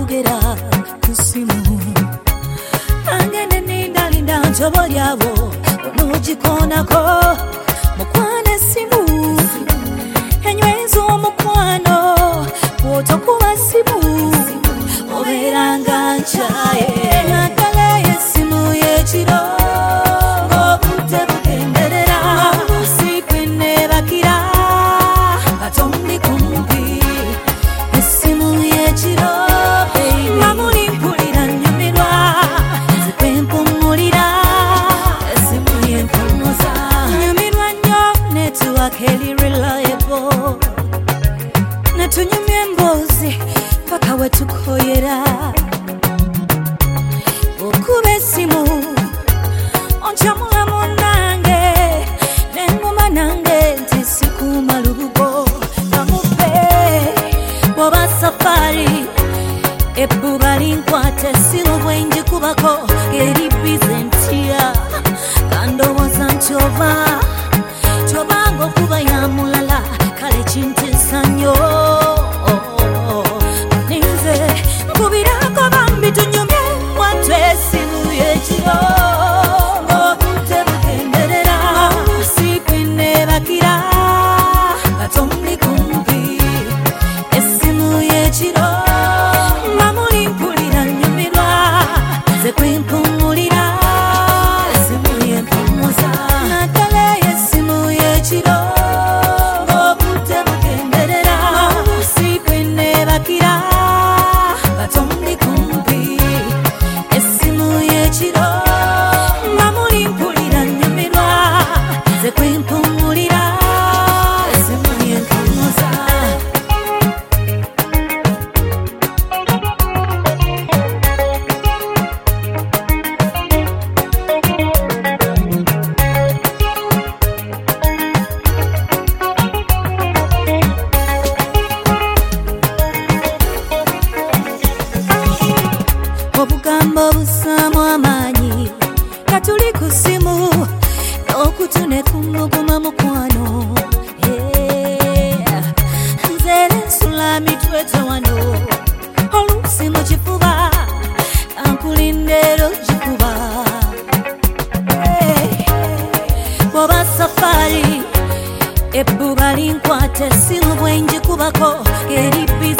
boogera ku ssimu angene nindalinda ntobo lyabo onoogikoonako mukwana essimu enyweza omukwano bw'otokuba ssimu obeeranga nkyaye naddala y'essimu y'ekiro ng'obudde bugenderera busiikwe neebakira katombi kumpi essimu y'ekiro mamuli mpulira nnyumirwa nzikwe mpumulira essimu y'empumuza nnyumirwa nnyo netiwaka eri reliable netunyumya emboozi paka we tukoyera okuba essimu onkyamula munnange nenguma nange nti sikuuma lubugo namupe bw'oba safari ebbuba linkwata essimu bwe njikubako eri bizentiya kandowooza nti obanga okuba ya mulala kale kintiisa nnyo ninze nkubirako bambi tunyumye mwattu essimu y'ekiro ng'obudde bugenderera busiikwe neebakira katombi kumpi essimu y'ekiro mamuli mpulira nnyumirwa nze kwimpumulira essimu y'empumuza naddala y'essimu y'ekiro ng'obudde bugenderera busiikwe neebakira katombi kumpi essimu y'ekiro mamuli mpulira nnyumirwa nze kwimpumulira essimu y'empumuza obugambo obusaamu amaanyi katuli ku ssimu n'okutune kumuguma mukwano nze nsula mitwete wano oluusi mu kifuba kankulindero gikuba bw'oba safari ebbuba linkwata essimu bwe njikubako eri